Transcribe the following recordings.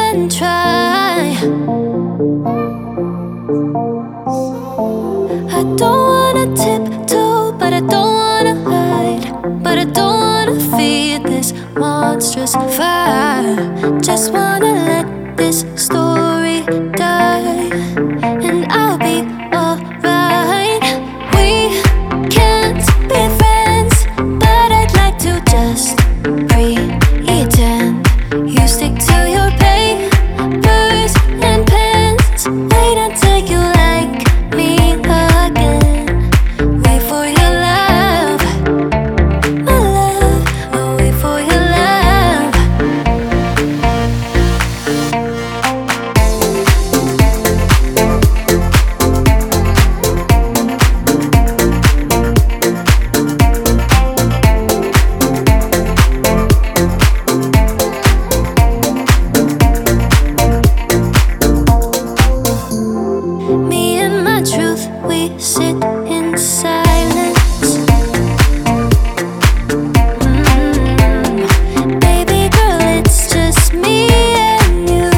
and try. I don't wanna tiptoe, but I don't wanna hide. But I don't wanna feed this monstrous fire. Just wanna let this story die, and I'll be alright. We can't be friends, but I'd like to just pretend. You stick to your papers and pens. Wait until you like me again. Wait for your love, my love. I'll wait for your love. Me and my truth, we sit in silence. Baby girl, it's just me and you.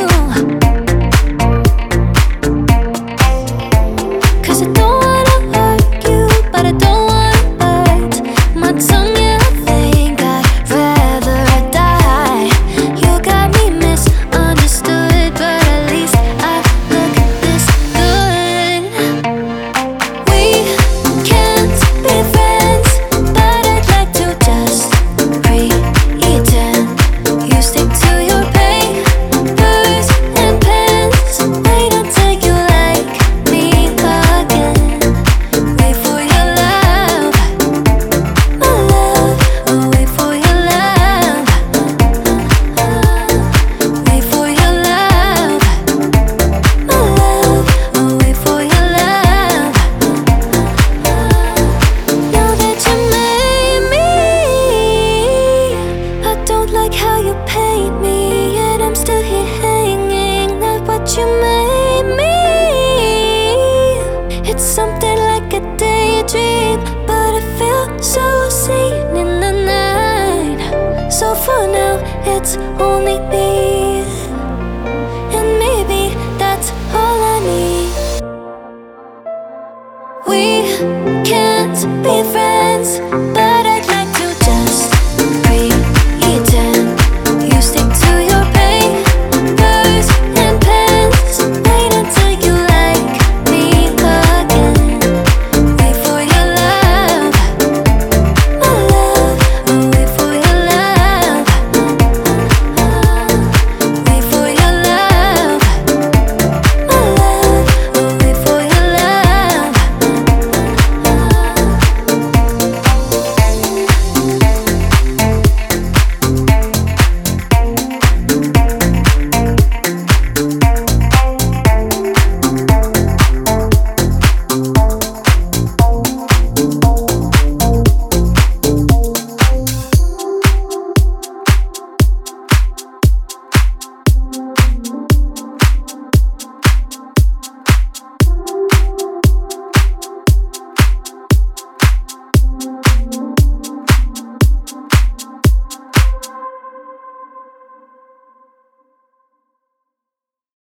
'Cause I don't wanna argue, but I don't wanna bite my tongue. Yeah, I think I'd rather die. You got me misunderstood, but at least I look this good. We can't be friends, but I'd like to just pretend. You stick to your papers and pens. Wait until you like me again. Wait for your love, my love. Oh, wait for your love. Wait for your love, my love. Oh, wait for your love. Now that you made me, I don't like how you paint me, yet I'm still here hanging. Not what you made me. It's something like a daydream, but I feel so seen in the night. So for now, it's only